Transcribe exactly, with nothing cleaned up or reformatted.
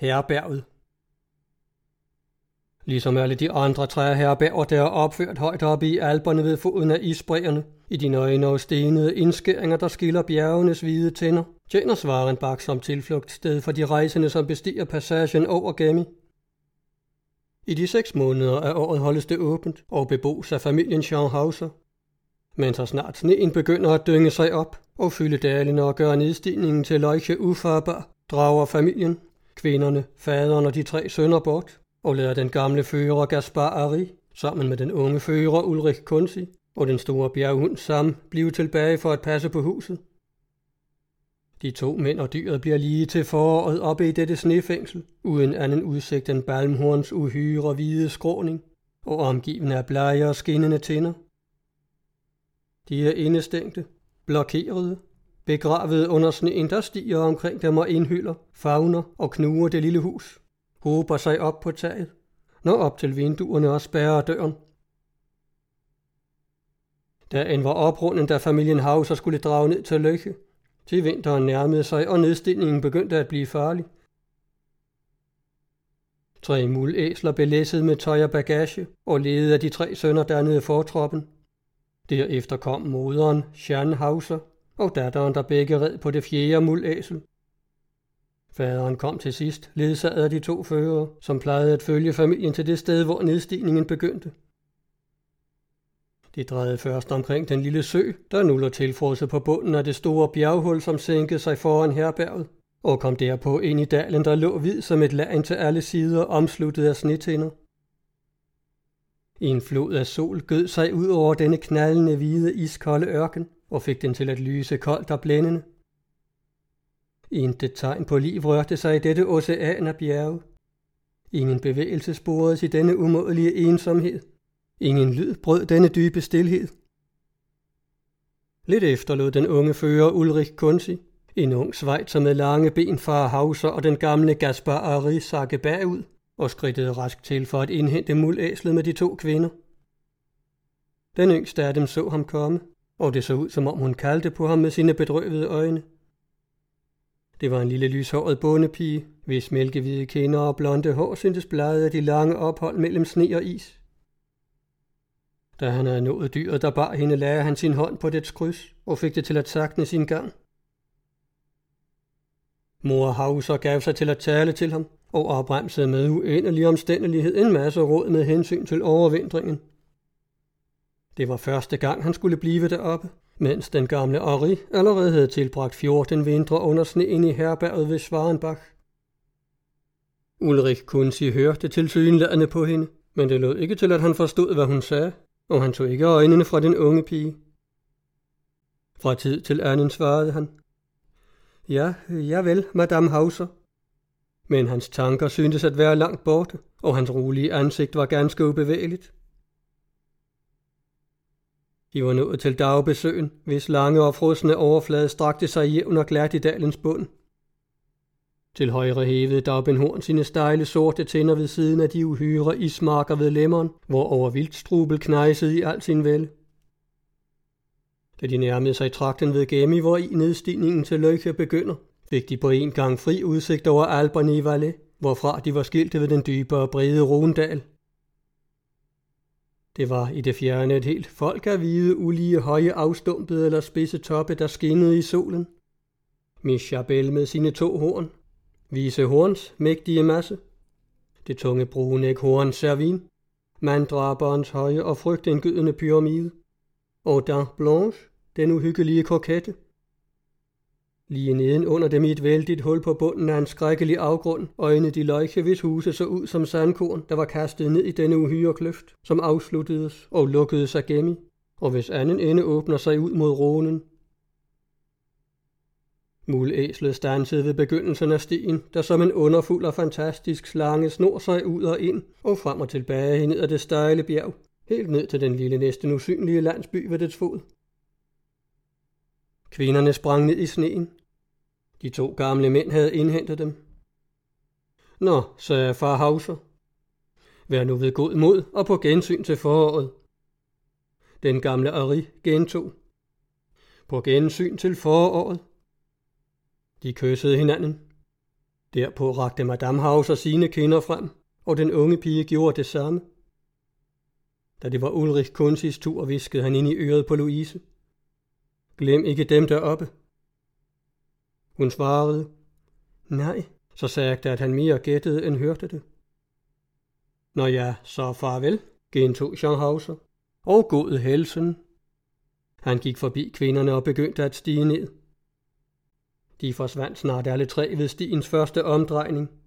Herberget. Ligesom alle de andre træherberger, der er opført højt oppe i Alperne ved foden af isbræerne, i de nøgne og stenede indskæringer, der skiller bjergenes hvide tænder, tjener Svarenbach som tilflugtssted for de rejsende, som bestiger passagen over Gemmi. I de seks måneder af året holdes det åbent og bebos af familien Scharnhauser. Men så snart sneen begynder at dynge sig op og fylde dalene og gøre nedstigningen til Leuche ufarbar, drager familien, kvinderne, faderen og de tre sønner bort og lader den gamle fører Gaspar Ari sammen med den unge fører Ulrich Kunzi og den store bjerghund Sam blive tilbage for at passe på huset. De to mænd og dyret bliver lige til foråret oppe i dette snefængsel, uden anden udsigt end Balmhorns uhyre hvide skråning og omgivende af blege og skinnende tænder. De er indestængte, blokerede, begravet under sneen, der stiger omkring dem og indhylder, favner og knuger det lille hus, hober sig op på taget, når op til vinduerne og spærrer døren. Dagen var oprunden, da familien Hauser skulle drage ned til Leuche. Til vinteren nærmede sig, og nedstigningen begyndte at blive farlig. Tre mulæsler belæsset med tøj og bagage og ledede af de tre sønner dernede fortroppen. Derefter kom moderen, Jeanne Hauser, og datteren, der begge red på det fjerde mulæsel. Faderen kom til sidst, ledsaget af de to førere, som plejede at følge familien til det sted, hvor nedstigningen begyndte. De drejede først omkring den lille sø, der nu lå tilfrosset på bunden af det store bjerghul, som sænkede sig foran herberget, og kom derpå ind i dalen, der lå hvid som et lagen til alle sider, omsluttet af snetinder. En flod af sol gød sig ud over denne knaldende hvide iskolde ørken, og fik den til at lyse koldt og blændende. Intet tegn på liv rørte sig i dette ocean af bjerge. Ingen bevægelse sporedes i denne umådelige ensomhed. Ingen lyd brød denne dybe stilhed. Lidt efter lod den unge fører Ulrich Kunzi, en ung schweizer med lange ben, far Hauser og den gamle Gaspar Ari sakke bagud og skridtede rask til for at indhente mulæslet med de to kvinder. Den yngste af dem så ham komme, og det så ud, som om hun kaldte på ham med sine bedrøvede øjne. Det var en lille lyshåret bondepige, hvis mælkehvide kinder og blonde hår syntes blade af de lange ophold mellem sne og is. Da han havde nået dyret, der bar hende, lagde han sin hånd på dets kryds og fik det til at sakne sin gang. Mor Hauser gav sig til at tale til ham og opbremsede med uendelig omstændelighed en masse råd med hensyn til overvintringen. Det var første gang, han skulle blive deroppe, mens den gamle Ari allerede havde tilbragt fjorten vintre under sneen i herberget ved Svarenbach. Ulrich Kunzi hørte tilsyneladende på hende, men det lød ikke til, at han forstod, hvad hun sagde, og han tog ikke øjnene fra den unge pige. Fra tid til anden svarede han: Ja, ja vel, Madame Hauser. Men hans tanker syntes at være langt borte, og hans rolige ansigt var ganske ubevægeligt. De var nået til dagbesøen, hvis lange og frosne overflade strakte sig jævn og glat i dalens bund. Til højre hævede Daubenhorn sine stejle sorte tænder ved siden af de uhyre ismarker ved Lemmeren, hvor over vildstrubel knejsede i al sin vælde. Da de nærmede sig trakten ved Gemmi, hvor i nedstigningen til Leuche begynder, fik de på en gang fri udsigt over Alperne i Valais, hvorfra de var skilte ved den dybe og brede Rondal. Det var i det fjerne et helt folk af hvide, ulige, høje, afstumpede eller spidse toppe, der skinnede i solen. Mischabel med sine to horn, Vise Horns mægtige masse, det tunge brune æghorn Servin, mandraberens høje og frygtindgydende pyramide, og Dent Blanche, den uhyggelige kokette. Lige neden under dem i et vældigt hul på bunden af en skrækkelig afgrund, øjnede de Leuche, hvis huse så ud som sandkorn, der var kastet ned i denne uhyre kløft, som afsluttedes og lukkedes af Gemmi, og hvis anden ende åbner sig ud mod Rhonen. Mulæslet stansede ved begyndelsen af stien, der som en underfuld og fantastisk slange snor sig ud og ind og frem og tilbage ned ad det stejle bjerg, helt ned til den lille næsten usynlige landsby ved dets fod. Kvinderne sprang ned i sneen. De to gamle mænd havde indhentet dem. Nå, sagde far Hauser. Vær nu ved god mod og på gensyn til foråret. Den gamle Ari gentog. På gensyn til foråret. De kyssede hinanden. Derpå rakte Madame Hauser sine kinder frem, og den unge pige gjorde det samme. Da det var Ulrich Kunzis tur, viskede han ind i øret på Louise. Glem ikke dem deroppe. Hun svarede, nej, så sagde at han mere gættede end hørte det. Nå ja, så farvel, gentog Jean Hauser, og god helsen. Han gik forbi kvinderne og begyndte at stige ned. De forsvandt snart alle tre ved stiens første omdrejning,